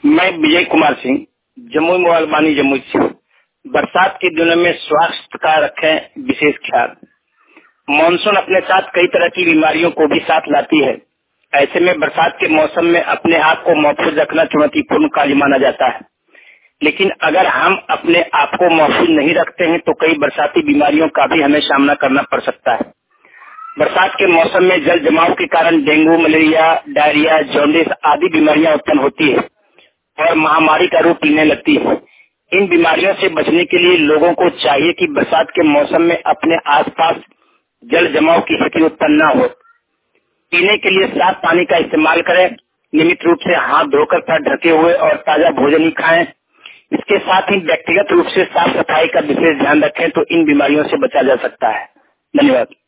मैं विजय कुमार सिंह, जमुई मोबाइल जमुई से। बरसात के दिनों में स्वास्थ्य का रखें विशेष ख्याल। मानसून अपने साथ कई तरह की बीमारियों को भी साथ लाती है। ऐसे में बरसात के मौसम में अपने आप को महफूज रखना चुनौतीपूर्ण कार्य माना जाता है, लेकिन अगर हम अपने आप को महफूज नहीं रखते हैं तो कई बरसाती बीमारियों का भी हमें सामना करना पड़ सकता है। बरसात के मौसम में जल जमाव के कारण डेंगू, मलेरिया, डायरिया, जॉन्डिस आदि बीमारियां उत्पन्न होती है और महामारी का रूप लेने लगती है। इन बीमारियों से बचने के लिए लोगों को चाहिए कि बरसात के मौसम में अपने आसपास जल जमाव की स्थिति उत्पन्न न हो। पीने के लिए साफ पानी का इस्तेमाल करें। नियमित रूप से हाथ धोकर पैर ढके हुए और ताजा भोजन ही खाएं। इसके साथ ही व्यक्तिगत रूप से साफ सफाई का विशेष ध्यान रखें तो इन बीमारियों से बचा जा सकता है। धन्यवाद।